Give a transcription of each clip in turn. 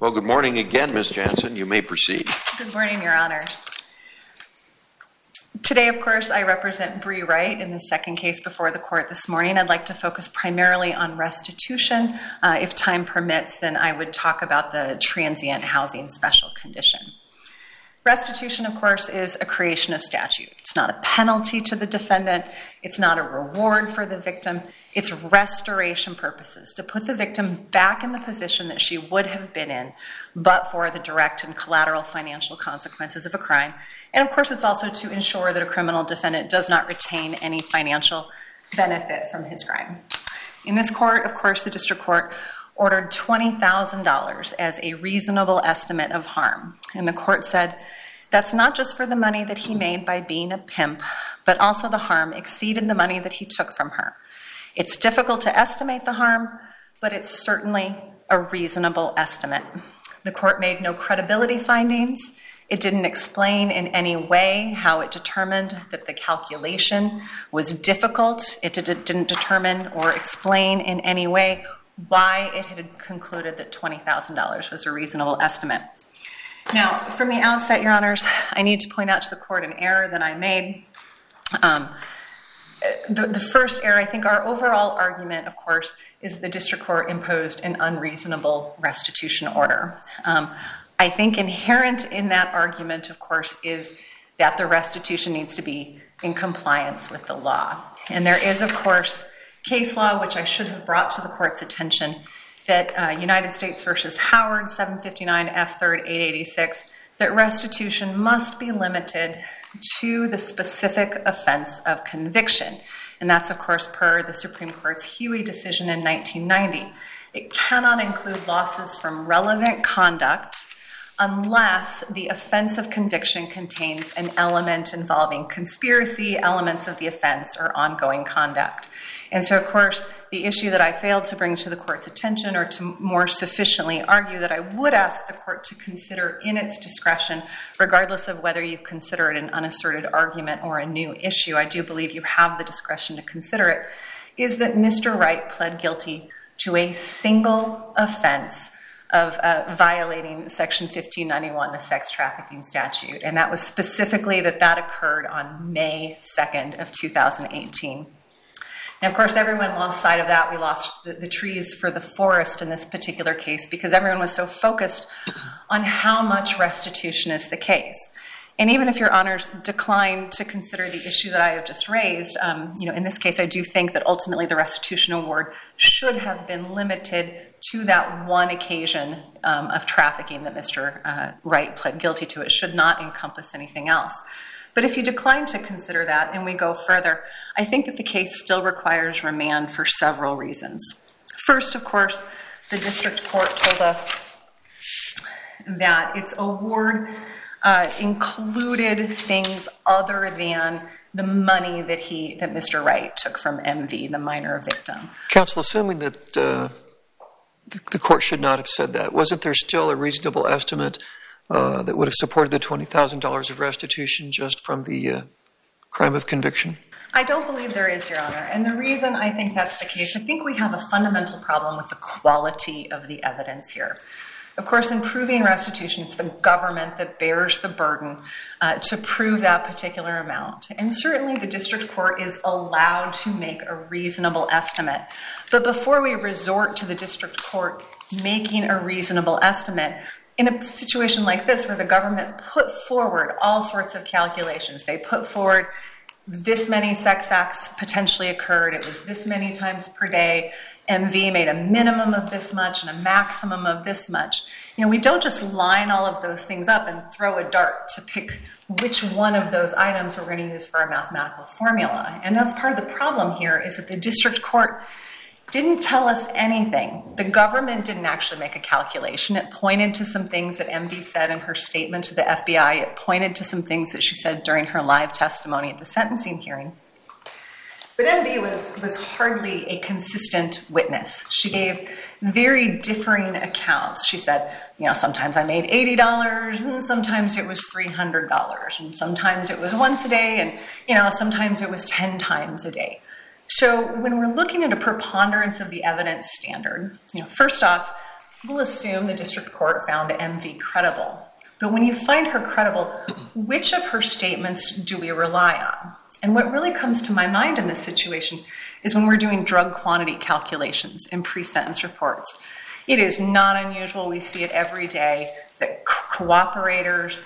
Well, good morning again, Ms. Jansen. You may proceed. Good morning, Your Honors. Today, of course, I represent Bree Wright in the second case before the court this morning. I'd like to focus primarily on restitution. If time permits, then I would talk about the transient housing special condition. Restitution, of course, is a creation of statute. It's not a penalty to the defendant. It's not a reward for the victim. It's restoration purposes, to put the victim back in the position that she would have been in, but for the direct and collateral financial consequences of a crime. And of course, it's also to ensure that a criminal defendant does not retain any financial benefit from his crime. In this court, of course, the district court ordered $20,000 as a reasonable estimate of harm. And the court said that's not just for the money that he made by being a pimp, but also the harm exceeded the money that he took from her. It's difficult to estimate the harm, but it's certainly a reasonable estimate. The court made no credibility findings. It didn't explain in any way how it determined that the calculation was difficult. It didn't determine or explain in any way why it had concluded that $20,000 was a reasonable estimate. Now, from the outset, Your Honors, I need to point out to the court an error that I made. The first error, I think our overall argument, of course, is the district court imposed an unreasonable restitution order. I think inherent in that argument, of course, is that the restitution needs to be in compliance with the law. And there is, of course, case law, which I should have brought to the court's attention, that United States v. Howard, 759 F. 3rd 886, that restitution must be limited to the specific offense of conviction. And that's, of course, per the Supreme Court's Huey decision in 1990. It cannot include losses from relevant conduct unless the offense of conviction contains an element involving conspiracy, elements of the offense, or ongoing conduct. And so, of course, the issue that I failed to bring to the court's attention, or to more sufficiently argue that I would ask the court to consider in its discretion, regardless of whether you consider it an unasserted argument or a new issue, I do believe you have the discretion to consider it, is that Mr. Wright pled guilty to a single offense of violating Section 1591, the sex trafficking statute. And that was specifically that occurred on May 2nd of 2018. And of course, everyone lost sight of that. We lost the trees for the forest in this particular case because everyone was so focused on how much restitution is the case. And even if Your Honors decline to consider the issue that I have just raised, in this case, I do think that ultimately the restitution award should have been limited to that one occasion of trafficking that Mr. Wright pled guilty to. It should not encompass anything else. But if you decline to consider that and we go further, I think that the case still requires remand for several reasons. First, of course, the district court told us that its award included things other than the money that Mr. Wright took from MV, the minor victim. Counsel, assuming that the court should not have said that, wasn't there still a reasonable estimate that would have supported the $20,000 of restitution just from the crime of conviction? I don't believe there is, Your Honor. And the reason I think that's the case, I think we have a fundamental problem with the quality of the evidence here. Of course, in proving restitution, it's the government that bears the burden to prove that particular amount. And certainly the district court is allowed to make a reasonable estimate. But before we resort to the district court making a reasonable estimate, in a situation like this where the government put forward all sorts of calculations, they put forward this many sex acts potentially occurred, it was this many times per day, MV made a minimum of this much and a maximum of this much. We don't just line all of those things up and throw a dart to pick which one of those items we're going to use for our mathematical formula. And that's part of the problem here, is that the district court didn't tell us anything. The government didn't actually make a calculation. It pointed to some things that MV said in her statement to the FBI. It pointed to some things that she said during her live testimony at the sentencing hearing. But MV was hardly a consistent witness. She gave very differing accounts. She said, sometimes I made $80 and sometimes it was $300 and sometimes it was once a day and, sometimes it was 10 times a day. So when we're looking at a preponderance of the evidence standard, first off, we'll assume the district court found MV credible. But when you find her credible, which of her statements do we rely on? And what really comes to my mind in this situation is when we're doing drug quantity calculations in pre-sentence reports. It is not unusual, we see it every day, that cooperators,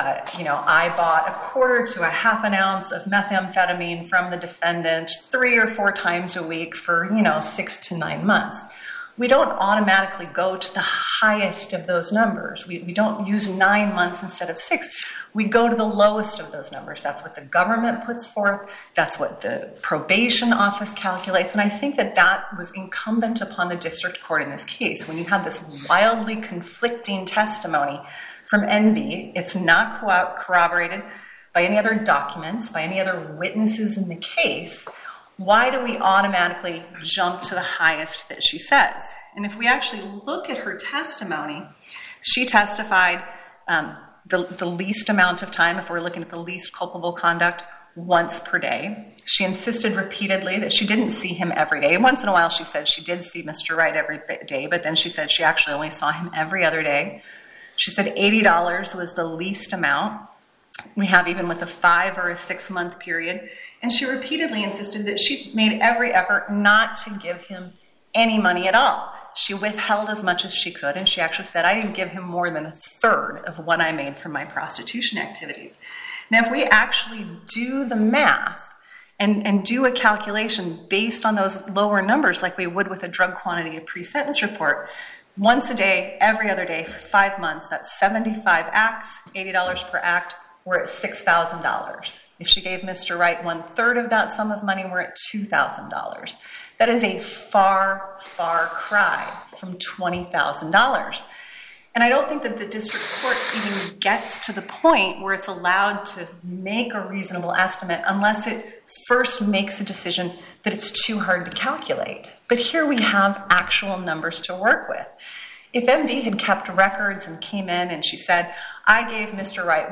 I bought a quarter to a half an ounce of methamphetamine from the defendant 3 or 4 times a week for, 6 to 9 months. We don't automatically go to the highest of those numbers. We don't use 9 months instead of 6. We go to the lowest of those numbers. That's what the government puts forth. That's what the probation office calculates. And I think that was incumbent upon the district court in this case. When you have this wildly conflicting testimony from NV, it's not corroborated by any other documents, by any other witnesses in the case. Why do we automatically jump to the highest that she says? And if we actually look at her testimony, she testified the least amount of time, if we're looking at the least culpable conduct, once per day. She insisted repeatedly that she didn't see him every day. Once in a while she said she did see Mr. Wright every day, but then she said she actually only saw him every other day. She said $80 was the least amount we have, even with a 5 or a 6 month period. And she repeatedly insisted that she made every effort not to give him any money at all. She withheld as much as she could, and she actually said, I didn't give him more than a third of what I made from my prostitution activities. Now, if we actually do the math and do a calculation based on those lower numbers like we would with a drug quantity pre-sentence report, once a day, every other day for 5 months, that's 75 acts, $80 per act, we're at $6,000. If she gave Mr. Wright 1/3 of that sum of money, we're at $2,000. That is a far, far cry from $20,000. And I don't think that the district court even gets to the point where it's allowed to make a reasonable estimate unless it first makes a decision that it's too hard to calculate. But here we have actual numbers to work with. If MV had kept records and came in and she said, I gave Mr. Wright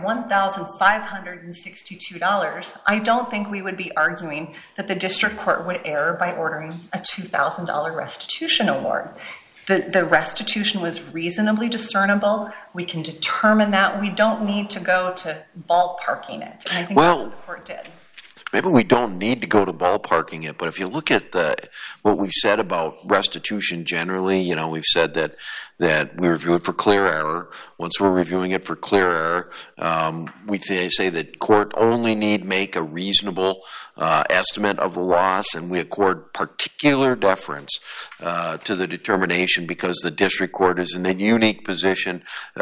$1,562, I don't think we would be arguing that the district court would err by ordering a $2,000 restitution award. The restitution was reasonably discernible. We can determine that. We don't need to go to ballparking it. And I think that's what the court did. Maybe we don't need to go to ballparking it, but if you look at what we've said about restitution generally, we've said that we review it for clear error. Once we're reviewing it for clear error, we say that court only need make a reasonable estimate of the loss, and we accord particular deference to the determination because the district court is in a unique position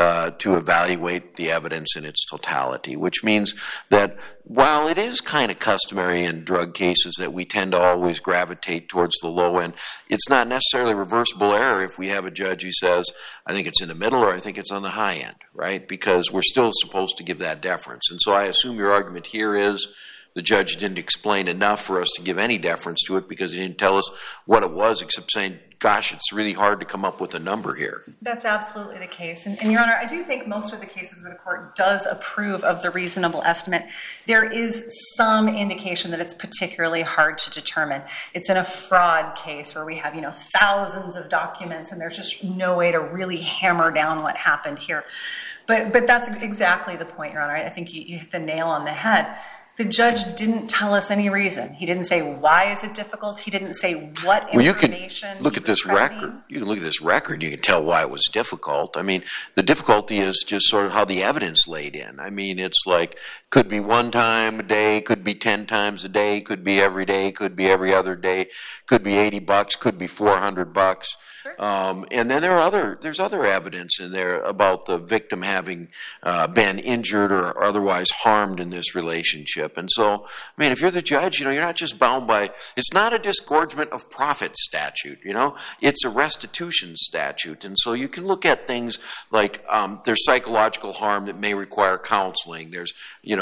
to evaluate the evidence in its totality, which means that while it is kind of customary in drug cases that we tend to always gravitate towards the low end, it's not necessarily reversible error if we have a judge who says, I think it's in the middle or I think it's on the high end, right? Because we're still supposed to give that deference. And so I assume your argument here is the judge didn't explain enough for us to give any deference to it because he didn't tell us what it was except saying, gosh, it's really hard to come up with a number here. That's absolutely the case. And Your Honor, I do think most of the cases where the court does approve of the reasonable estimate, there is some indication that it's particularly hard to determine. It's in a fraud case where we have, thousands of documents and there's just no way to really hammer down what happened here. But that's exactly the point, Your Honor. I think you hit the nail on the head. The judge didn't tell us any reason. He didn't say, why is it difficult? He didn't say what information. You can look at this record. You can look at this record. You can tell why it was difficult. I mean, the difficulty is just sort of how the evidence laid in. I mean, it's like, could be 1 time a day, could be 10 times a day, could be every day, could be every other day, could be $80, could be $400. Sure. And then there's other evidence in there about the victim having been injured or otherwise harmed in this relationship. And so, I mean, if you're the judge, you're not just bound by, it's not a disgorgement of profit statute, it's a restitution statute. And so you can look at things like there's psychological harm that may require counseling. There's,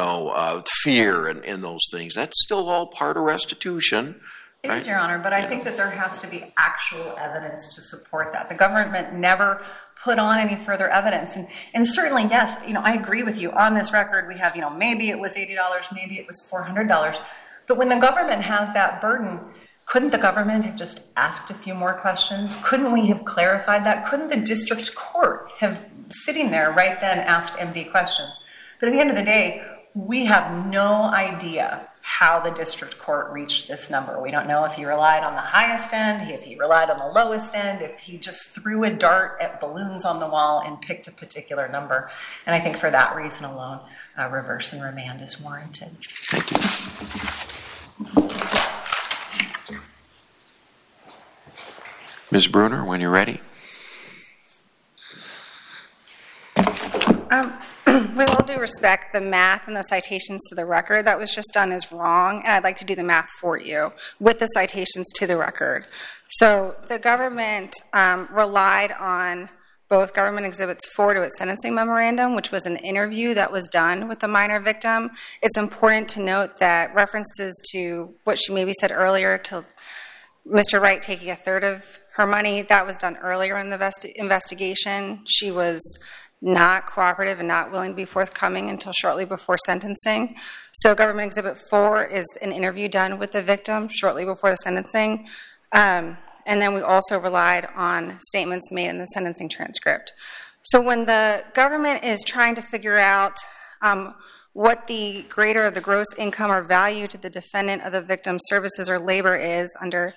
fear and those things. That's still all part of restitution. It is, Your Honor, but I think that there has to be actual evidence to support that. The government never put on any further evidence. And certainly, yes, I agree with you. On this record, we have, maybe it was $80, maybe it was $400. But when the government has that burden, Couldn't the government have just asked a few more questions? Couldn't we have clarified that? Couldn't the district court have, sitting there right then, asked MV questions? But at the end of the day, we have no idea how the district court reached this number. We don't know if he relied on the highest end, if he relied on the lowest end, if he just threw a dart at balloons on the wall and picked a particular number. And I think for that reason alone, reverse and remand is warranted. Thank you. Ms. Bruner, when you're ready. With all due respect, the math and the citations to the record that was just done is wrong, and I'd like to do the math for you with the citations to the record. So the government relied on both Government Exhibits 4 to its sentencing memorandum, which was an interview that was done with the minor victim. It's important to note that references to what she maybe said earlier to Mr. Wright taking a third of her money, that was done earlier in the investigation. She was not cooperative and not willing to be forthcoming until shortly before sentencing. So Government Exhibit 4 is an interview done with the victim shortly before the sentencing. And then we also relied on statements made in the sentencing transcript. So when the government is trying to figure out what the greater of the gross income or value to the defendant of the victim's services or labor is under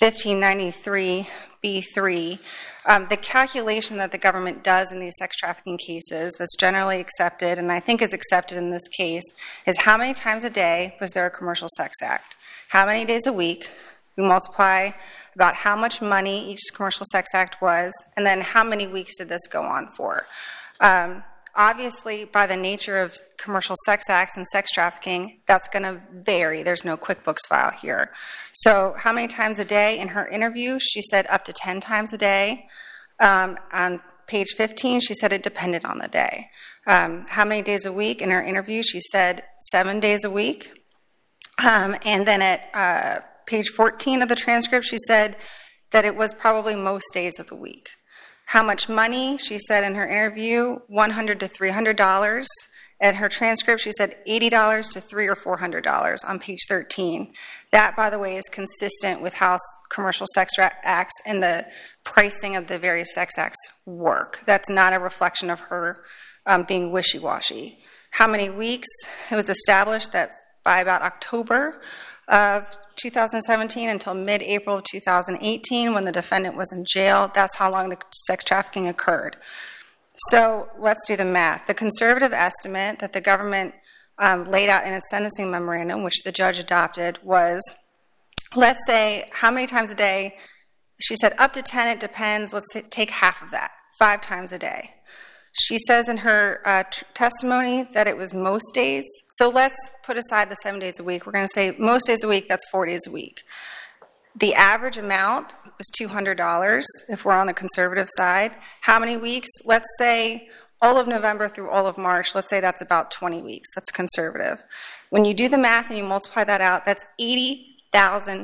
1593B3, the calculation that the government does in these sex trafficking cases that's generally accepted, and I think is accepted in this case, is how many times a day was there a commercial sex act? How many days a week? We multiply about how much money each commercial sex act was, and then how many weeks did this go on for? Obviously, by the nature of commercial sex acts and sex trafficking, that's going to vary. There's no QuickBooks file here. So how many times a day? In her interview, she said up to 10 times a day. On page 15, she said it depended on the day. How many days a week? In her interview, she said 7 days a week. And then at page 14 of the transcript, she said that it was probably most days of the week. How much money? She said in her interview, $100 to $300. At her transcript, she said $80 to $300 or $400 on page 13. That, by the way, is consistent with how commercial sex acts and the pricing of the various sex acts work. That's not a reflection of her being wishy-washy. How many weeks? It was established that by about October of 2017 until mid-April of 2018, when the defendant was in jail, that's how long the sex trafficking occurred. So let's do the math. The conservative estimate that the government laid out in its sentencing memorandum, which the judge adopted, was, let's say, how many times a day? She said up to 10, it depends. Let's take half of that, 5 times a day. She says in her testimony that it was most days. So let's put aside the 7 days a week. We're going to say most days a week, that's 4 days a week. The average amount was $200 if we're on the conservative side. How many weeks? Let's say all of November through all of March. Let's say that's about 20 weeks. That's conservative. When you do the math and you multiply that out, that's $80,000.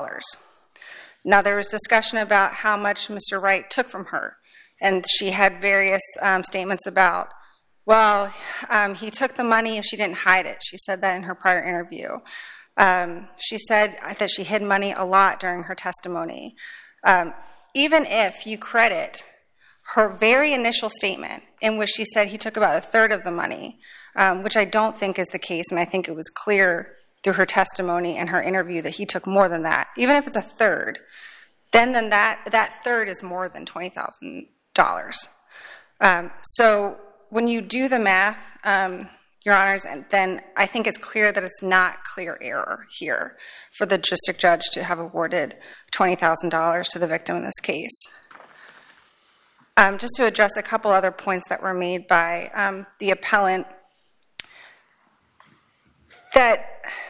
Now, there was discussion about how much Mr. Wright took from her. And she had various statements about, well, he took the money if she didn't hide it. She said that in her prior interview. She said that she hid money a lot during her testimony. Even if you credit her very initial statement in which she said he took about a third of the money, which I don't think is the case, and I think it was clear through her testimony and her interview that he took more than that. Even if it's a third, then that third is more than $20,000. So when you do the math, Your Honors, then I think it's clear that it's not clear error here for the district judge to have awarded $20,000 to the victim in this case. Just to address a couple other points that were made by the appellant, that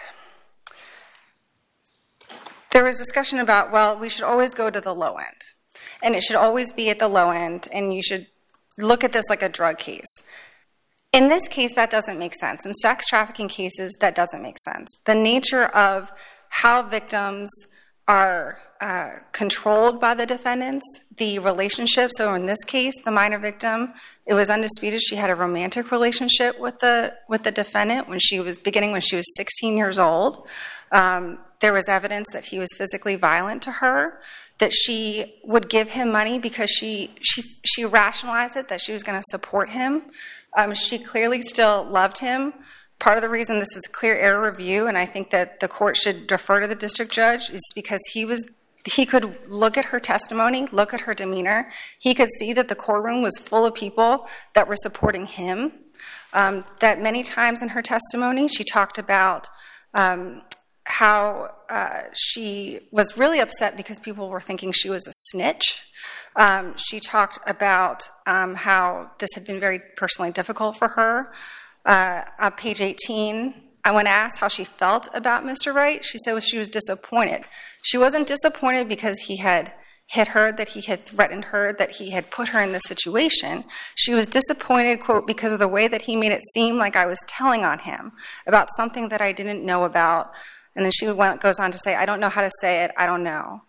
there was discussion about, well, we should always go to the low end. And it should always be at the low end, and you should look at this like a drug case. In this case, that doesn't make sense. In sex trafficking cases, that doesn't make sense. The nature of how victims are controlled by the defendants, the relationship, so in this case, the minor victim, it was undisputed she had a romantic relationship with the defendant when she was 16 years old. there was evidence that he was physically violent to her, that she would give him money because she rationalized it, that she was going to support him. She clearly still loved him. Part of the reason this is a clear error review, and I think that the court should defer to the district judge, is because he could look at her testimony, look at her demeanor. He could see that the courtroom was full of people that were supporting him. That many times in her testimony, she talked about how she was really upset because people were thinking she was a snitch. She talked about how this had been very personally difficult for her. On page 18, when asked how she felt about Mr. Wright, she said she was disappointed. She wasn't disappointed because he had hit her, that he had threatened her, that he had put her in this situation. She was disappointed, quote, because of the way that he made it seem like I was telling on him about something that I didn't know about. And then she goes on to say, I don't know how to say it, I don't know.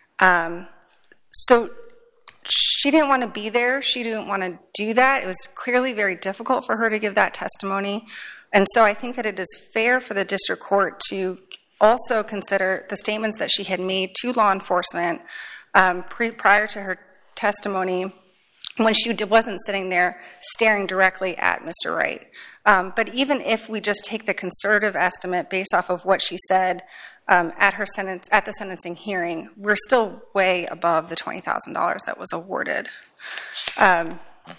So she didn't want to be there. She didn't want to do that. It was clearly very difficult for her to give that testimony. And so I think that it is fair for the district court to also consider the statements that she had made to law enforcement prior to her testimony, when she wasn't sitting there staring directly at Mr. Wright. But even if we just take the conservative estimate based off of what she said at the sentencing hearing, we're still way above the $20,000 that was awarded. And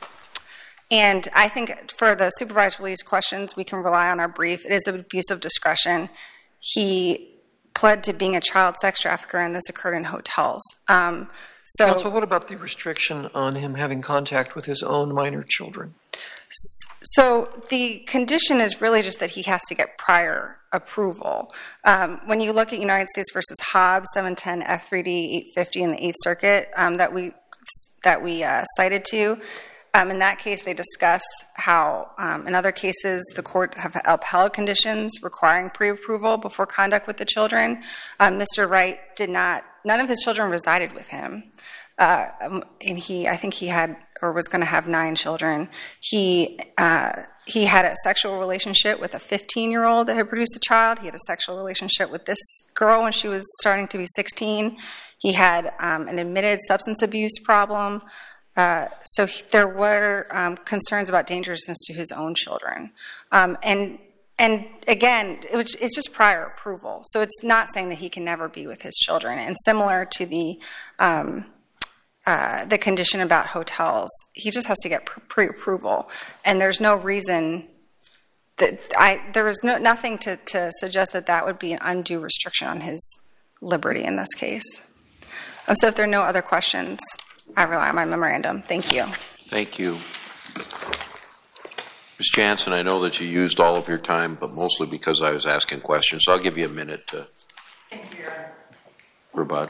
I think for the supervised release questions, we can rely on our brief. It is an abuse of discretion. He pled to being a child sex trafficker, and this occurred in hotels. Counsel, what about the restriction on him having contact with his own minor children? So the condition is really just that he has to get prior approval. When you look at United States v. Hobbs, 710 F3D 850 in the Eighth Circuit that we cited to, in that case they discuss how in other cases the court have upheld conditions requiring pre-approval before conduct with the children. Mr. Wright did not. None of his children resided with him. And I think he had or was going to have 9 children. He had a sexual relationship with a 15-year-old that had produced a child. He had a sexual relationship with this girl when she was starting to be 16. He had an admitted substance abuse problem. So there were concerns about dangerousness to his own children. And again, it's just prior approval. So it's not saying that he can never be with his children. And similar to the condition about hotels, he just has to get pre-approval. And there's no reason that there was nothing to suggest that that would be an undue restriction on his liberty in this case. So if there are no other questions, I rely on my memorandum. Thank you. Thank you. Ms. Jansen, I know that you used all of your time, but mostly because I was asking questions, so I'll give you a minute to rebut.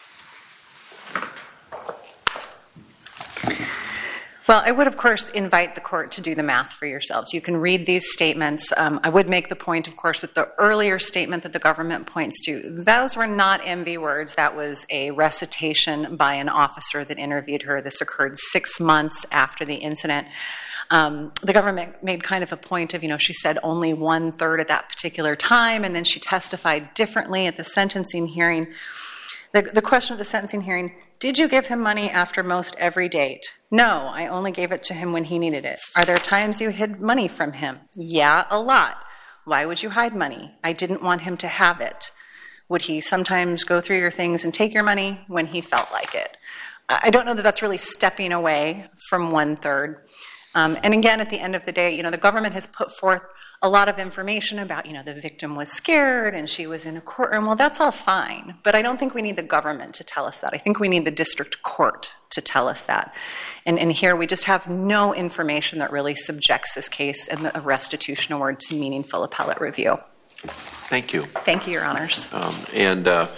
Well, I would, of course, invite the court to do the math for yourselves. You can read these statements. I would make the point, of course, that the earlier statement that the government points to, those were not MV words. That was a recitation by an officer that interviewed her. This occurred 6 months after the incident. The government made kind of a point of, she said only 1/3 at that particular time, and then she testified differently at the sentencing hearing. The question of the sentencing hearing, did you give him money after most every date? No, I only gave it to him when he needed it. Are there times you hid money from him? Yeah, a lot. Why would you hide money? I didn't want him to have it. Would he sometimes go through your things and take your money when he felt like it? I don't know that that's really stepping away from 1/3. And again, at the end of the day, the government has put forth a lot of information about, the victim was scared and she was in a courtroom. Well, that's all fine. But I don't think we need the government to tell us that. I think we need the district court to tell us that. And here we just have no information that really subjects this case and a restitution award to meaningful appellate review. Thank you. Thank you, Your Honors. And